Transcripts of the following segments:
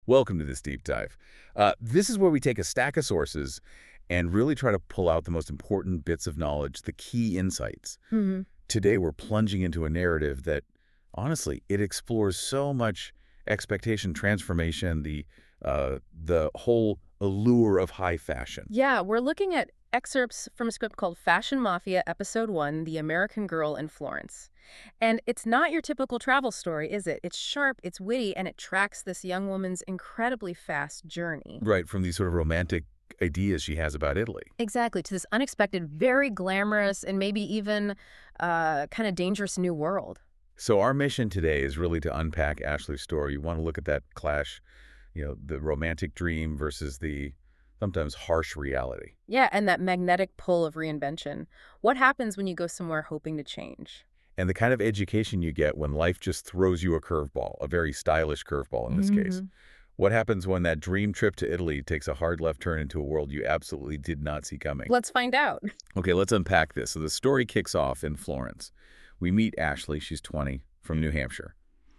Welcome to this deep dive. This is where we take a stack of sources and really try to pull out the most important bits of knowledge, the key insights. Hmm. Today, we're plunging into a narrative that, honestly, it explores so much expectation transformation, the whole allure of high fashion. Yeah, we're looking at excerpts from a script called Fashion Mafia, Episode 1, The American Girl in Florence. And it's not your typical travel story, is it? It's sharp, it's witty, and it tracks this young woman's incredibly fast journey. Right, from these sort of romantic ideas she has about Italy. Exactly, to this unexpected, very glamorous, and maybe even kind of dangerous new world. So our mission today is really to unpack Ashley's story. You want to look at that clash, the romantic dream versus the sometimes harsh reality. Yeah, and that magnetic pull of reinvention. What happens when you go somewhere hoping to change? And the kind of education you get when life just throws you a curveball, a very stylish curveball in this case. What happens when that dream trip to Italy takes a hard left turn into a world you absolutely did not see coming? Let's find out. Okay, let's unpack this. So the story kicks off in Florence. We meet Ashley, she's 20, from New Hampshire.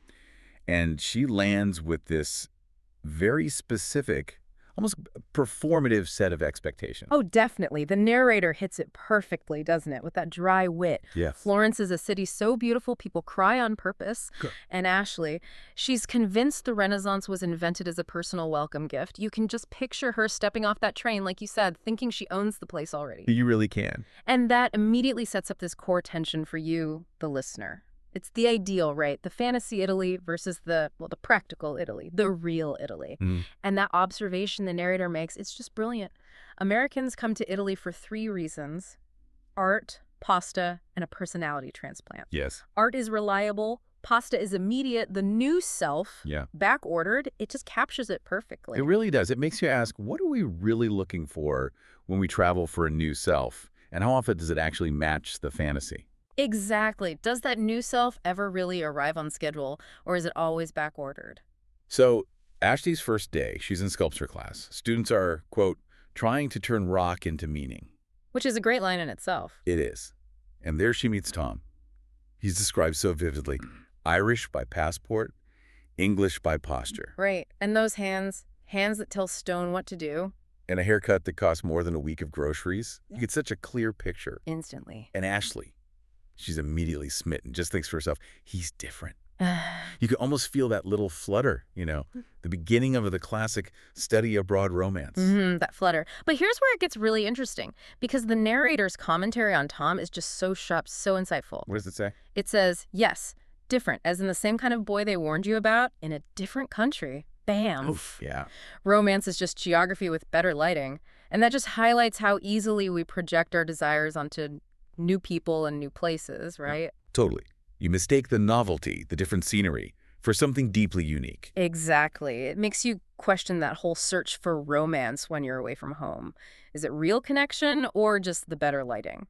And she lands with this very specific, almost performative set of expectations. Oh, definitely. The narrator hits it perfectly, doesn't it? With that dry wit. Yes. Florence is a city so beautiful, people cry on purpose. Good. And Ashley, she's convinced the Renaissance was invented as a personal welcome gift. You can just picture her stepping off that train, like you said, thinking she owns the place already. You really can. And that immediately sets up this core tension for you, the listener. It's the ideal, right? The fantasy Italy versus the practical Italy, the real Italy. And that observation the narrator makes, it's just brilliant. Americans come to Italy for 3 reasons: art, pasta, and a personality transplant. Yes. Art is reliable. Pasta is immediate. The new self, Yeah. back-ordered, it just captures it perfectly. It really does. It makes you ask, what are we really looking for when we travel for a new self? And how often does it actually match the fantasy? Exactly. Does that new self ever really arrive on schedule, or is it always back-ordered? So Ashley's first day, she's in sculpture class. Students are, quote, trying to turn rock into meaning. Which is a great line in itself. It is. And there she meets Tom. He's described so vividly. Irish by passport, English by posture. Right. And those hands that tell stone what to do. And a haircut that costs more than a week of groceries. You get such a clear picture. Instantly. And Ashley, she's immediately smitten, just thinks to herself, he's different. You can almost feel that little flutter, the beginning of the classic study abroad romance. That flutter. But here's where it gets really interesting, because the narrator's commentary on Tom is just so sharp, so insightful. What does it say? It says, yes, different, as in the same kind of boy they warned you about in a different country. Bam. Oof, yeah. Romance is just geography with better lighting. And that just highlights how easily we project our desires onto new people and new places, right? Totally. You mistake the novelty, the different scenery, for something deeply unique. Exactly. It makes you question that whole search for romance when you're away from home. Is it real connection or just the better lighting?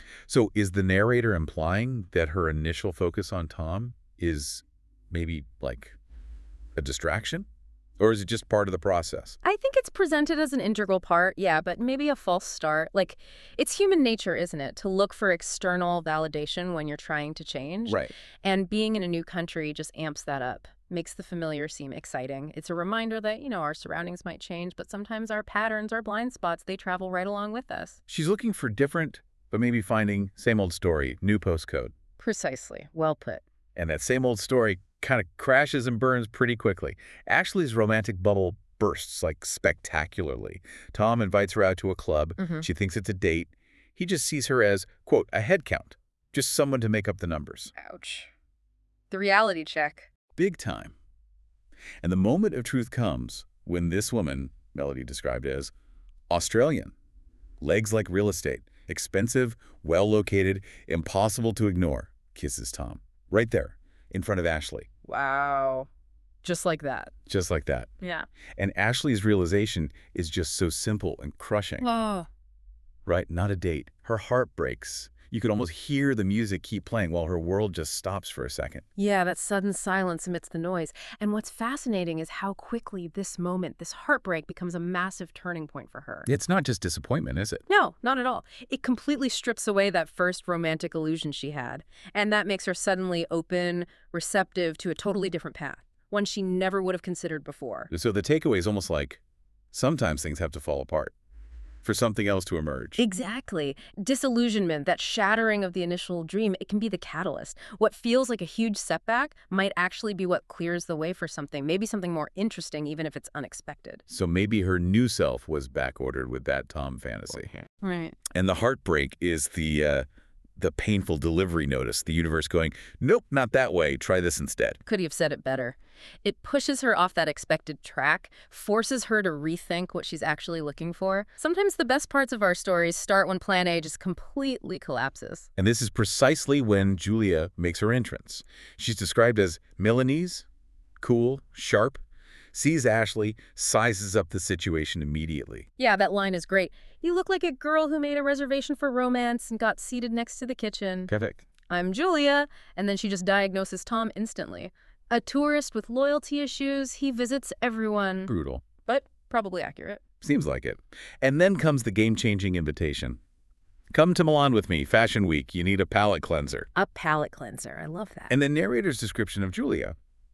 So is the narrator implying that her initial focus on Tom is maybe like a distraction? Or is it just part of the process? I think it's presented as an integral part, yeah, but maybe a false start. Like, it's human nature, isn't it, to look for external validation when you're trying to change? Right. And being in a new country just amps that up, makes the familiar seem exciting. It's a reminder that, our surroundings might change, but sometimes our patterns, our blind spots, they travel right along with us. She's looking for different, but maybe finding same old story, new postcode. Precisely. Well put. And that same old story kind of crashes and burns pretty quickly. Ashley's romantic bubble bursts, like, spectacularly. Tom invites her out to a club. She thinks it's a date. He just sees her as, quote, a head count, just someone to make up the numbers. Ouch. The reality check. Big time. And the moment of truth comes when this woman, Melody described as Australian, legs like real estate, expensive, well-located, impossible to ignore, kisses Tom. Right there, in front of Ashley. Wow. Just like that. Just like that. Yeah. And Ashley's realization is just so simple and crushing. Oh. Right? Not a date. Her heart breaks. You could almost hear the music keep playing while her world just stops for a second. Yeah, that sudden silence amidst the noise. And what's fascinating is how quickly this moment, this heartbreak, becomes a massive turning point for her. It's not just disappointment, is it? No, not at all. It completely strips away that first romantic illusion she had. And that makes her suddenly open, receptive to a totally different path. one she never would have considered before. So the takeaway is almost like sometimes things have to fall apart for something else to emerge. Exactly. Disillusionment, that shattering of the initial dream, it can be the catalyst. What feels like a huge setback might actually be what clears the way for something, maybe something more interesting, even if it's unexpected. So maybe her new self was backordered with that Tom fantasy. Right. And the heartbreak is the painful delivery notice, the universe going, nope, not that way, try this instead. Could he have said it better? It pushes her off that expected track, forces her to rethink what she's actually looking for. Sometimes the best parts of our stories start when plan A just completely collapses. And this is precisely when Julia makes her entrance. She's described as Milanese, cool, sharp, sees Ashley, sizes up the situation immediately. Yeah, that line is great. You look like a girl who made a reservation for romance and got seated next to the kitchen. Perfect. I'm Julia. And then she just diagnoses Tom instantly. A tourist with loyalty issues, he visits everyone. Brutal. But probably accurate. Seems like it. And then comes the game-changing invitation. Come to Milan with me, Fashion Week. You need a palate cleanser. A palate cleanser. I love that. And the narrator's description of Julia.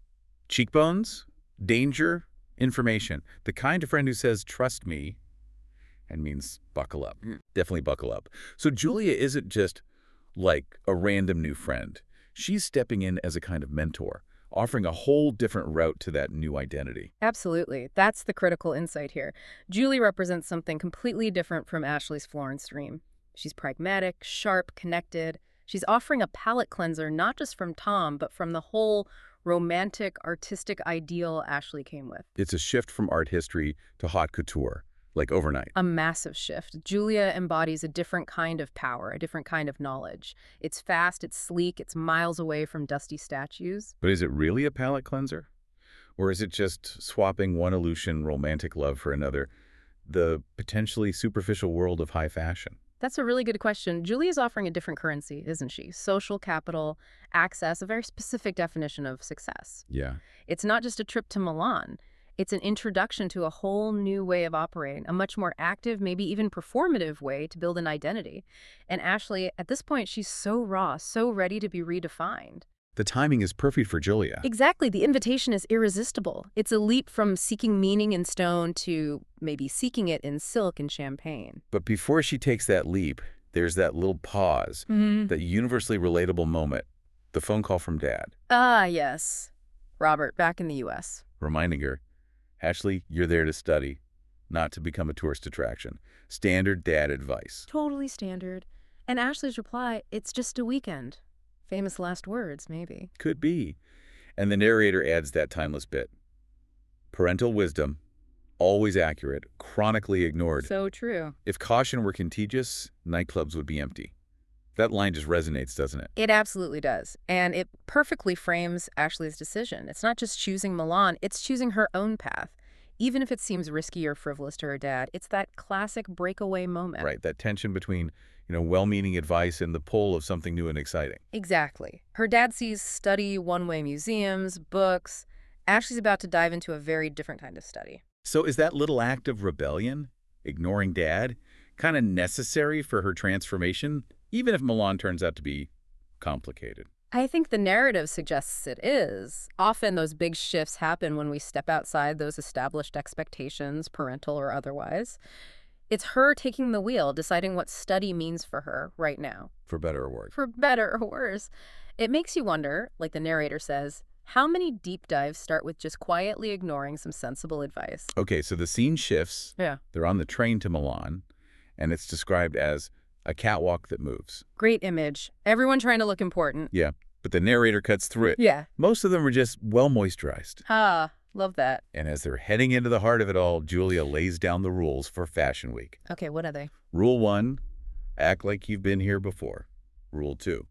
Cheekbones, danger, information. The kind of friend who says, trust me, and means buckle up. Definitely buckle up. So Julia isn't just like a random new friend. She's stepping in as a kind of mentor, offering a whole different route to that new identity. Absolutely. That's the critical insight here. Julie represents something completely different from Ashley's Florence dream. She's pragmatic, sharp, connected. She's offering a palate cleanser not just from Tom, but from the whole romantic, artistic ideal Ashley came with. It's a shift from art history to haute couture, like overnight. A massive shift. Julia embodies a different kind of power, a different kind of knowledge. It's fast, it's sleek, it's miles away from dusty statues. But is it really a palate cleanser? Or is it just swapping one Aleutian romantic love for another, the potentially superficial world of high fashion? That's a really good question. Julia's offering a different currency, isn't she? Social capital, access, a very specific definition of success. Yeah. It's not just a trip to Milan. It's an introduction to a whole new way of operating, a much more active, maybe even performative way to build an identity. And Ashley, at this point, she's so raw, so ready to be redefined. The timing is perfect for Julia. Exactly. The invitation is irresistible. It's a leap from seeking meaning in stone to maybe seeking it in silk and champagne. But before she takes that leap, there's that little pause, that universally relatable moment, the phone call from Dad. Ah, yes. Robert, back in the U.S. Reminding her, Ashley, you're there to study, not to become a tourist attraction. Standard dad advice. Totally standard. And Ashley's reply, it's just a weekend. Famous last words, maybe. Could be. And the narrator adds that timeless bit. Parental wisdom, always accurate, chronically ignored. So true. If caution were contagious, nightclubs would be empty. That line just resonates, doesn't it? It absolutely does. And it perfectly frames Ashley's decision. It's not just choosing Milan, it's choosing her own path. Even if it seems risky or frivolous to her dad, it's that classic breakaway moment. Right, that tension between, well-meaning advice and the pull of something new and exciting. Exactly. Her dad sees study, one-way museums, books. Ashley's about to dive into a very different kind of study. So is that little act of rebellion, ignoring Dad, kind of necessary for her transformation, even if Milan turns out to be complicated? I think the narrative suggests it is. Often those big shifts happen when we step outside those established expectations, parental or otherwise. It's her taking the wheel, deciding what study means for her right now. For better or worse. For better or worse. It makes you wonder, like the narrator says, how many deep dives start with just quietly ignoring some sensible advice? Okay, so the scene shifts. Yeah. They're on the train to Milan, and it's described as a catwalk that moves. Great image. Everyone trying to look important. Yeah, but the narrator cuts through it. Yeah. Most of them are just well-moisturized. Ah, love that. And as they're heading into the heart of it all, Julia lays down the rules for Fashion Week. Okay, what are they? Rule 1, act like you've been here before. Rule 2,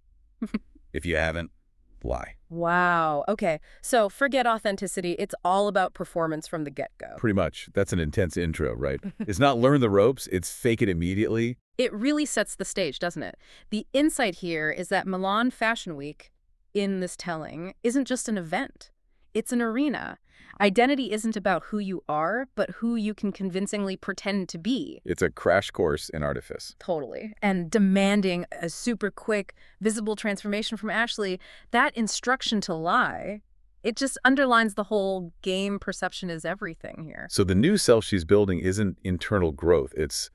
if you haven't, lie. Wow. Okay, so forget authenticity. It's all about performance from the get-go. Pretty much. That's an intense intro, right? It's not learn the ropes, it's fake it immediately. It really sets the stage, doesn't it? The insight here is that Milan Fashion Week, in this telling, isn't just an event. It's an arena. Identity isn't about who you are, but who you can convincingly pretend to be. It's a crash course in artifice. Totally. And demanding a super quick, visible transformation from Ashley, that instruction to lie It just underlines the whole game perception is everything here. So the new self she's building isn't internal growth. It's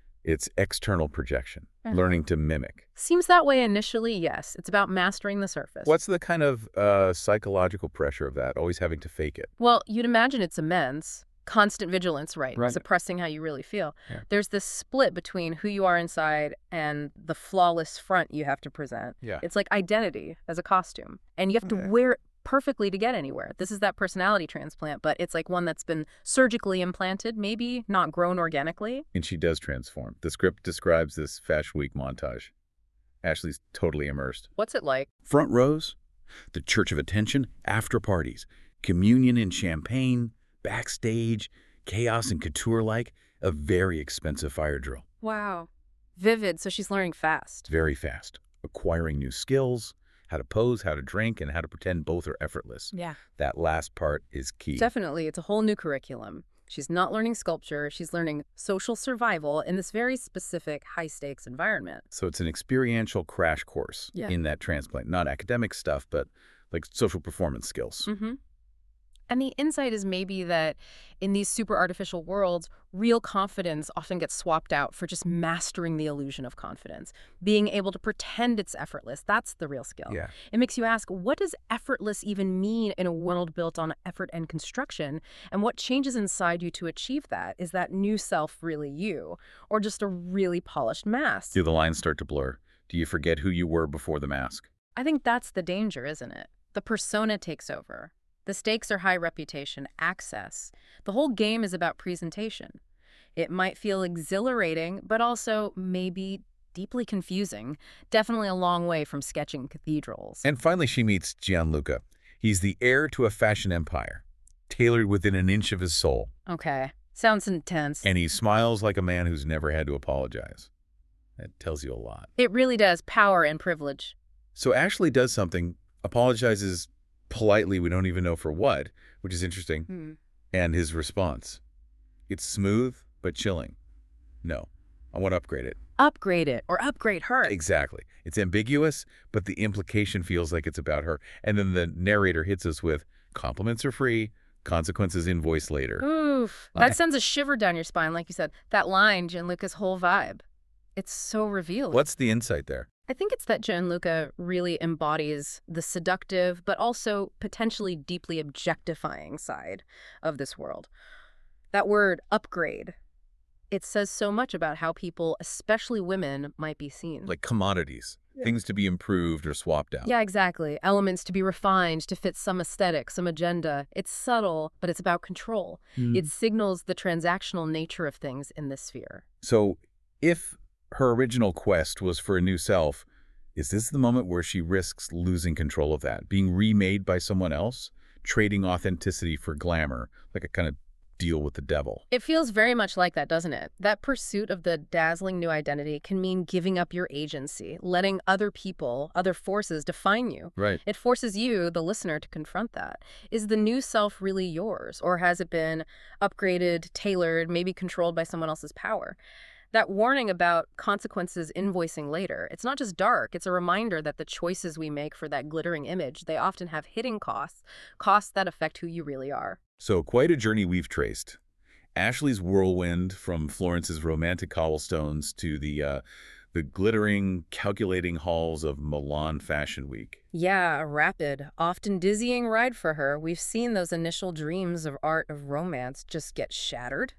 external projection, learning to mimic. Seems that way initially, yes. It's about mastering the surface. What's the kind of psychological pressure of that, always having to fake it? Well, you'd imagine it's immense. Constant vigilance, right? Suppressing how you really feel. Yeah. There's this split between who you are inside and the flawless front you have to present. Yeah. It's like identity as a costume. And you have to wear it perfectly to get anywhere. This is that personality transplant, but it's like one that's been surgically implanted, maybe not grown organically. And she does transform. The script describes this Fashion Week montage. Ashley's totally immersed. What's it like? Front rows, the Church of Attention, after parties, communion and champagne, backstage, chaos and couture-like, a very expensive fire drill. Wow. Vivid, so she's learning fast. Very fast. Acquiring new skills, how to pose, how to drink, and how to pretend both are effortless. Yeah. That last part is key. Definitely. It's a whole new curriculum. She's not learning sculpture. She's learning social survival in this very specific high-stakes environment. So it's an experiential crash course in that transplant. Not academic stuff, but like social performance skills. Mm-hmm. And the insight is maybe that in these super artificial worlds, real confidence often gets swapped out for just mastering the illusion of confidence. Being able to pretend it's effortless, that's the real skill. Yeah. It makes you ask, what does effortless even mean in a world built on effort and construction? And what changes inside you to achieve that? Is that new self really you? Or just a really polished mask? Do the lines start to blur? Do you forget who you were before the mask? I think that's the danger, isn't it? The persona takes over. The stakes are high reputation, access. The whole game is about presentation. It might feel exhilarating, but also maybe deeply confusing. Definitely a long way from sketching cathedrals. And finally, she meets Gianluca. He's the heir to a fashion empire, tailored within an inch of his soul. Okay. Sounds intense. And he smiles like a man who's never had to apologize. That tells you a lot. It really does. Power and privilege. So Ashley does something, apologizes politely, we don't even know for what, which is interesting. And his response, it's smooth but chilling. No, I want to upgrade it. Upgrade it or upgrade her. Exactly. It's ambiguous, but the implication feels like it's about her. And then the narrator hits us with, compliments are free, consequences invoice later. Oof. That sends a shiver down your spine, like you said. That line, Gianluca's whole vibe. It's so revealing. What's the insight there? I think it's that Gianluca really embodies the seductive, but also potentially deeply objectifying side of this world. That word, upgrade, it says so much about how people, especially women, might be seen. Like commodities, things to be improved or swapped out. Yeah, exactly. Elements to be refined to fit some aesthetic, some agenda. It's subtle, but it's about control. It signals the transactional nature of things in this sphere. So if her original quest was for a new self, is this the moment where she risks losing control of that, being remade by someone else, trading authenticity for glamour, like a kind of deal with the devil? It feels very much like that, doesn't it? That pursuit of the dazzling new identity can mean giving up your agency, letting other people, other forces define you. Right. It forces you, the listener, to confront that. Is the new self really yours, or has it been upgraded, tailored, maybe controlled by someone else's power? That warning about consequences invoicing later, it's not just dark, it's a reminder that the choices we make for that glittering image, they often have hidden costs, costs that affect who you really are. So quite a journey we've traced. Ashley's whirlwind from Florence's romantic cobblestones to the glittering, calculating halls of Milan Fashion Week. Yeah, a rapid, often dizzying ride for her. We've seen those initial dreams of art, of romance just get shattered.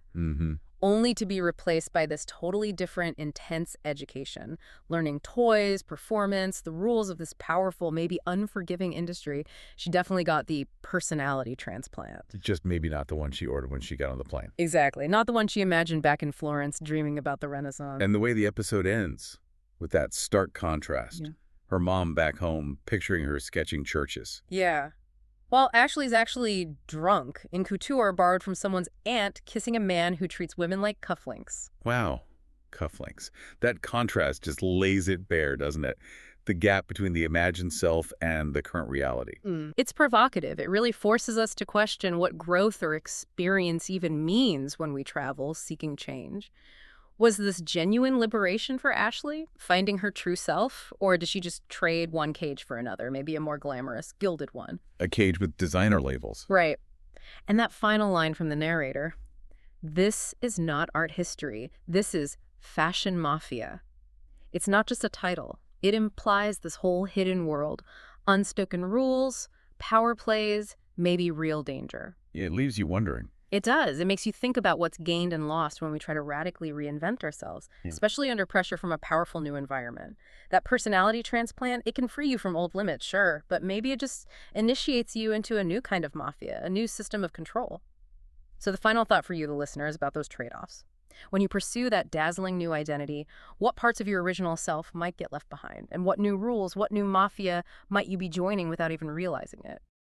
Only to be replaced by this totally different, intense education. Learning toys, performance, the rules of this powerful, maybe unforgiving industry. She definitely got the personality transplant. Just maybe not the one she ordered when she got on the plane. Exactly. Not the one she imagined back in Florence, dreaming about the Renaissance. And the way the episode ends, with that stark contrast. Yeah. Her mom back home, picturing her sketching churches. Yeah. Well, Ashley's actually drunk in couture borrowed from someone's aunt kissing a man who treats women like cufflinks. Wow, cufflinks. That contrast just lays it bare, doesn't it? The gap between the imagined self and the current reality. It's provocative. It really forces us to question what growth or experience even means when we travel seeking change. Was this genuine liberation for Ashley, finding her true self, or did she just trade one cage for another, maybe a more glamorous, gilded one? A cage with designer labels. Right. And that final line from the narrator, "This is not art history. This is fashion mafia." It's not just a title. It implies this whole hidden world, unspoken rules, power plays, maybe real danger. It leaves you wondering. It does. It makes you think about what's gained and lost when we try to radically reinvent ourselves, especially under pressure from a powerful new environment. That personality transplant, it can free you from old limits, sure, but maybe it just initiates you into a new kind of mafia, a new system of control. So the final thought for you, the listener, is about those trade-offs. When you pursue that dazzling new identity, what parts of your original self might get left behind? And what new rules, what new mafia might you be joining without even realizing it?